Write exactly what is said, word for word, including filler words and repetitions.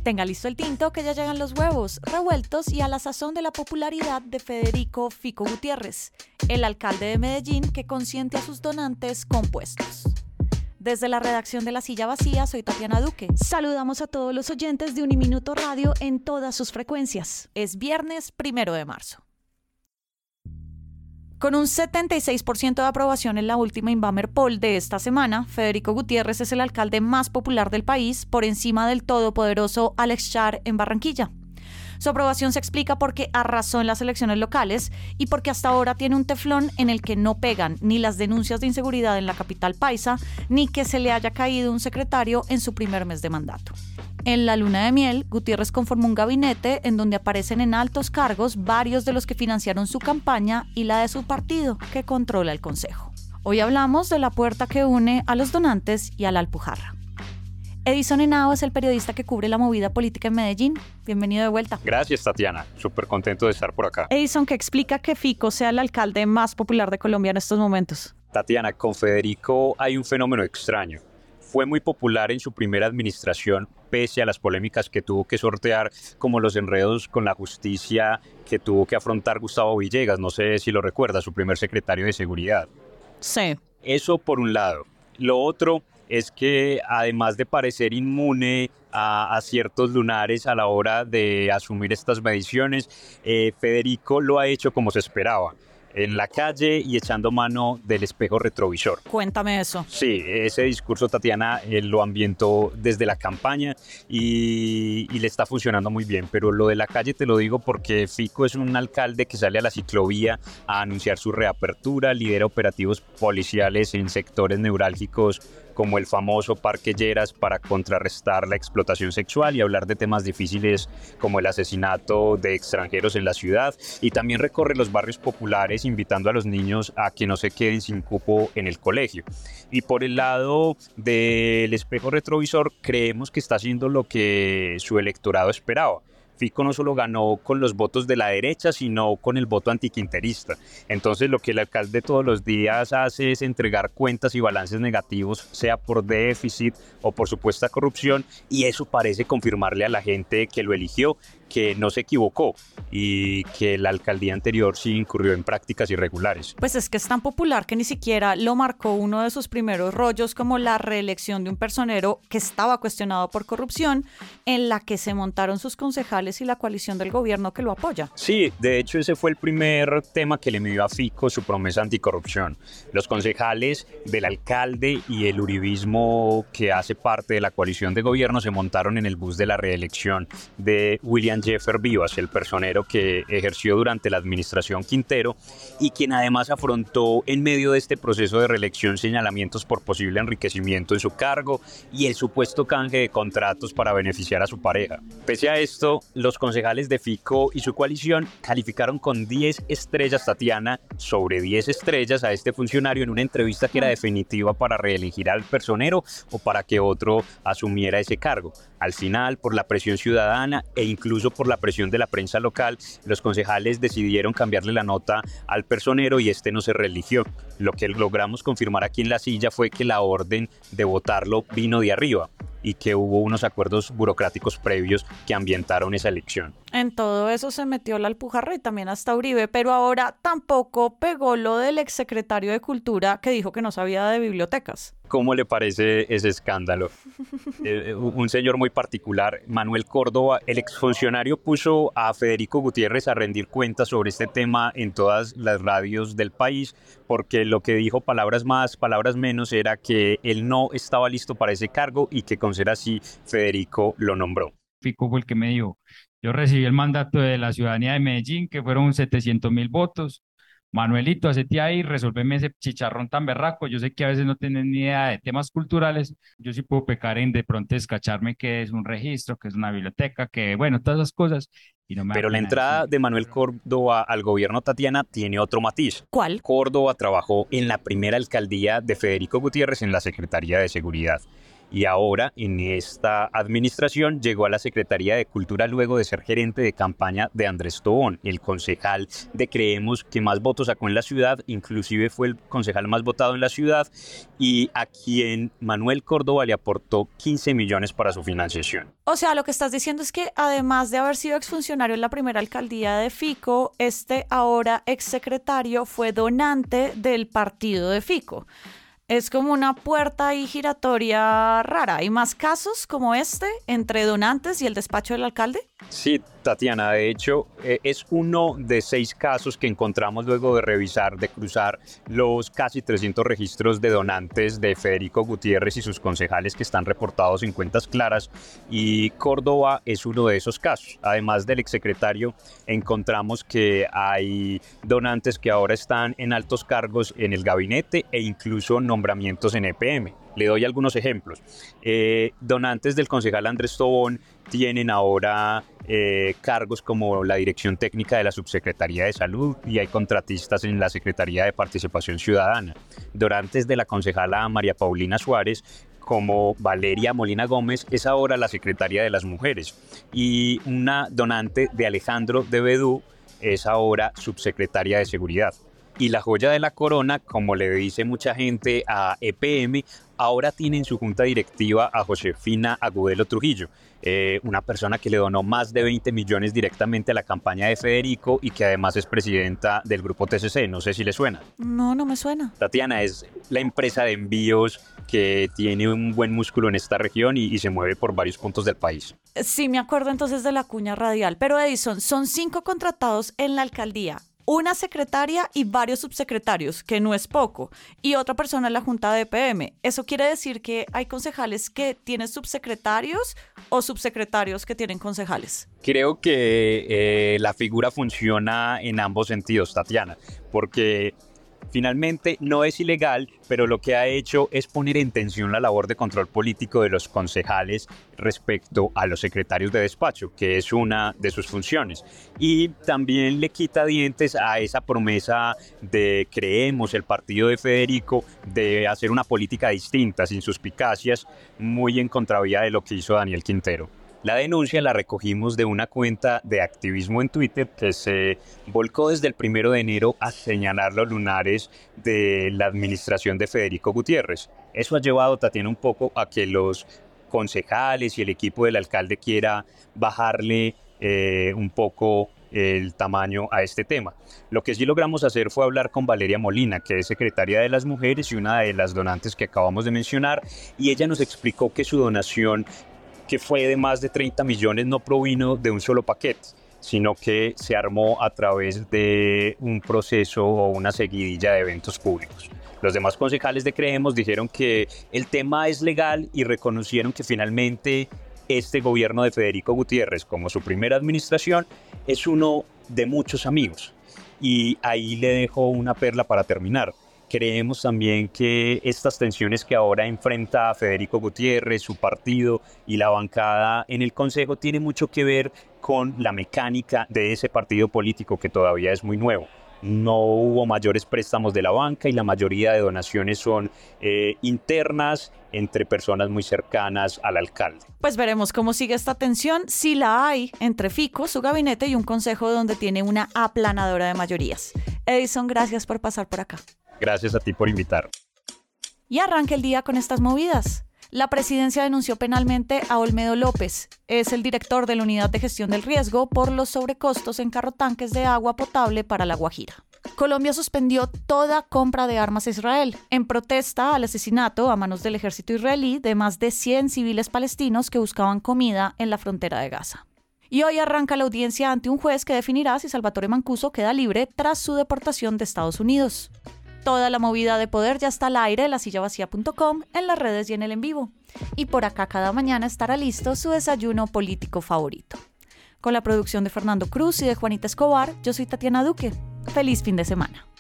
Tenga listo el tinto que ya llegan los huevos revueltos y a la sazón de la popularidad de Federico Fico Gutiérrez, el alcalde de Medellín que consiente a sus donantes con puestos. Desde la redacción de La Silla Vacía, soy Tatiana Duque. Saludamos a todos los oyentes de Uniminuto Radio en todas sus frecuencias. Es viernes primero de marzo. Con un setenta y seis por ciento de aprobación en la última Inbamer Poll de esta semana, Federico Gutiérrez es el alcalde más popular del país, por encima del todopoderoso Alex Char en Barranquilla. Su aprobación se explica porque arrasó en las elecciones locales y porque hasta ahora tiene un teflón en el que no pegan ni las denuncias de inseguridad en la capital paisa, ni que se le haya caído un secretario en su primer mes de mandato. En la luna de miel, Gutiérrez conformó un gabinete en donde aparecen en altos cargos varios de los que financiaron su campaña y la de su partido, que controla el Consejo. Hoy hablamos de la puerta que une a los donantes y a la Alpujarra. Edison Henao es el periodista que cubre la movida política en Medellín. Bienvenido de vuelta. Gracias, Tatiana. Súper contento de estar por acá. Edison, ¿qué explica que Fico sea el alcalde más popular de Colombia en estos momentos? Tatiana, con Federico hay un fenómeno extraño. Fue muy popular en su primera administración, pese a las polémicas que tuvo que sortear, como los enredos con la justicia que tuvo que afrontar Gustavo Villegas, no sé si lo recuerda, su primer secretario de Seguridad. Sí. Eso por un lado. Lo otro es que además de parecer inmune a, a ciertos lunares a la hora de asumir estas mediciones, eh, Federico lo ha hecho como se esperaba, en la calle y echando mano del espejo retrovisor. Cuéntame eso. Sí, ese discurso, Tatiana, él lo ambientó desde la campaña y, y le está funcionando muy bien. Pero lo de la calle te lo digo porque Fico es un alcalde que sale a la ciclovía a anunciar su reapertura, lidera operativos policiales en sectores neurálgicos como el famoso Parque Lleras para contrarrestar la explotación sexual y hablar de temas difíciles como el asesinato de extranjeros en la ciudad, y también recorre los barrios populares invitando a los niños a que no se queden sin cupo en el colegio. Y por el lado del espejo retrovisor, creemos que está haciendo lo que su electorado esperaba. Fico no solo ganó con los votos de la derecha, sino con el voto antiquinterista. Entonces lo que el alcalde todos los días hace es entregar cuentas y balances negativos, sea por déficit o por supuesta corrupción, y eso parece confirmarle a la gente que lo eligió que no se equivocó y que la alcaldía anterior sí incurrió en prácticas irregulares. Pues es que es tan popular que ni siquiera lo marcó uno de sus primeros rollos, como la reelección de un personero que estaba cuestionado por corrupción, en la que se montaron sus concejales y la coalición del gobierno que lo apoya. Sí, de hecho ese fue el primer tema que le midió a Fico su promesa anticorrupción. Los concejales del alcalde y el uribismo que hace parte de la coalición de gobierno se montaron en el bus de la reelección de William Jeffer Vivas, el personero que ejerció durante la administración Quintero y quien además afrontó en medio de este proceso de reelección señalamientos por posible enriquecimiento en su cargo y el supuesto canje de contratos para beneficiar a su pareja. Pese a esto, los concejales de Fico y su coalición calificaron con diez estrellas, Tatiana, sobre diez estrellas a este funcionario en una entrevista que era definitiva para reelegir al personero o para que otro asumiera ese cargo. Al final, por la presión ciudadana e incluso por la presión de la prensa local, los concejales decidieron cambiarle la nota al personero y este no se reeligió. Lo que logramos confirmar aquí en La Silla fue que la orden de votarlo vino de arriba y que hubo unos acuerdos burocráticos previos que ambientaron esa elección. En todo eso se metió la Alpujarra y también hasta Uribe, pero ahora tampoco pegó lo del exsecretario de Cultura que dijo que no sabía de bibliotecas. ¿Cómo le parece ese escándalo? eh, un señor muy particular, Manuel Córdoba, el exfuncionario, puso a Federico Gutiérrez a rendir cuentas sobre este tema en todas las radios del país, porque lo que dijo, palabras más, palabras menos, era que él no estaba listo para ese cargo y que con ser así, Federico lo nombró. Fico fue el que me dijo, yo recibí el mandato de la ciudadanía de Medellín, que fueron setecientos mil votos. Manuelito, hacete ahí, resolveme ese chicharrón tan berraco. Yo sé que a veces no tienen ni idea de temas culturales. Yo sí puedo pecar en de pronto descacharme que es un registro, que es una biblioteca, que bueno, todas esas cosas. Y no me Pero la entrada decir. de Manuel Córdoba al gobierno, Tatiana, tiene otro matiz. ¿Cuál? Córdoba trabajó en la primera alcaldía de Federico Gutiérrez en la Secretaría de Seguridad. y ahora en esta administración llegó a la Secretaría de Cultura luego de ser gerente de campaña de Andrés Tobón, el concejal de Creemos que más votos sacó en la ciudad, inclusive fue el concejal más votado en la ciudad y a quien Manuel Córdoba le aportó quince millones para su financiación. O sea, lo que estás diciendo es que además de haber sido exfuncionario en la primera alcaldía de Fico, este ahora exsecretario fue donante del partido de Fico. Es como una puerta ahí giratoria rara. ¿Hay más casos como este entre donantes y el despacho del alcalde? Sí, Tatiana, de hecho eh, es uno de seis casos que encontramos luego de revisar, de cruzar los casi trescientos registros de donantes de Federico Gutiérrez y sus concejales que están reportados en cuentas claras, y Córdoba es uno de esos casos. Además del exsecretario, encontramos que hay donantes que ahora están en altos cargos en el gabinete e incluso nombramientos en E P M. Le doy algunos ejemplos. Eh, donantes del concejal Andrés Tobón tienen ahora eh, cargos como la dirección técnica de la Subsecretaría de Salud y hay contratistas en la Secretaría de Participación Ciudadana. Donantes de la concejala María Paulina Suárez, como Valeria Molina Gómez, es ahora la Secretaría de las Mujeres. Y una donante de Alejandro de Bedú es ahora Subsecretaria de Seguridad. Y la joya de la corona, como le dice mucha gente a E P M, ahora tiene en su junta directiva a Josefina Agudelo Trujillo, eh, una persona que le donó más de veinte millones directamente a la campaña de Federico y que además es presidenta del grupo T C C. No sé si le suena. No, no me suena. Tatiana, es la empresa de envíos que tiene un buen músculo en esta región y, y se mueve por varios puntos del país. Sí, me acuerdo entonces de la cuña radial. Pero Edison, son cinco contratados en la alcaldía. Una secretaria y varios subsecretarios, que no es poco, y otra persona en la junta de E P M. ¿Eso quiere decir que hay concejales que tienen subsecretarios o subsecretarios que tienen concejales? Creo que eh, la figura funciona en ambos sentidos, Tatiana, porque finalmente no es ilegal, pero lo que ha hecho es poner en tensión la labor de control político de los concejales respecto a los secretarios de despacho, que es una de sus funciones. Y también le quita dientes a esa promesa de Creemos, el partido de Federico, de hacer una política distinta, sin suspicacias, muy en contravía de lo que hizo Daniel Quintero. La denuncia la recogimos de una cuenta de activismo en Twitter que se volcó desde el primero de enero a señalar los lunares de la administración de Federico Gutiérrez. Eso ha llevado, Tatiana, un poco a que los concejales y el equipo del alcalde quiera bajarle eh, un poco el tamaño a este tema. Lo que sí logramos hacer fue hablar con Valeria Molina, que es secretaria de las Mujeres y una de las donantes que acabamos de mencionar, y ella nos explicó que su donación, que fue de más de treinta millones, no provino de un solo paquete, sino que se armó a través de un proceso o una seguidilla de eventos públicos. Los demás concejales de Creemos dijeron que el tema es legal y reconocieron que finalmente este gobierno de Federico Gutiérrez, como su primera administración, es uno de muchos amigos. Y ahí le dejo una perla para terminar. Creemos también que estas tensiones que ahora enfrenta Federico Gutiérrez, su partido y la bancada en el Consejo tienen mucho que ver con la mecánica de ese partido político que todavía es muy nuevo. No hubo mayores préstamos de la banca y la mayoría de donaciones son eh, internas entre personas muy cercanas al alcalde. Pues veremos cómo sigue esta tensión, si la hay, entre Fico, su gabinete y un consejo donde tiene una aplanadora de mayorías. Edison, gracias por pasar por acá. Gracias a ti por invitar. Y arranca el día con estas movidas. La presidencia denunció penalmente a Olmedo López. Es el director de la Unidad de Gestión del Riesgo por los sobrecostos en carrotanques de agua potable para La Guajira. Colombia suspendió toda compra de armas a Israel en protesta al asesinato a manos del ejército israelí de más de cien civiles palestinos que buscaban comida en la frontera de Gaza. Y hoy arranca la audiencia ante un juez que definirá si Salvatore Mancuso queda libre tras su deportación de Estados Unidos. Toda la movida de poder ya está al aire en la silla vacía punto com, en las redes y en el en vivo. Y por acá cada mañana estará listo su desayuno político favorito. Con la producción de Fernando Cruz y de Juanita Escobar, yo soy Tatiana Duque. Feliz fin de semana.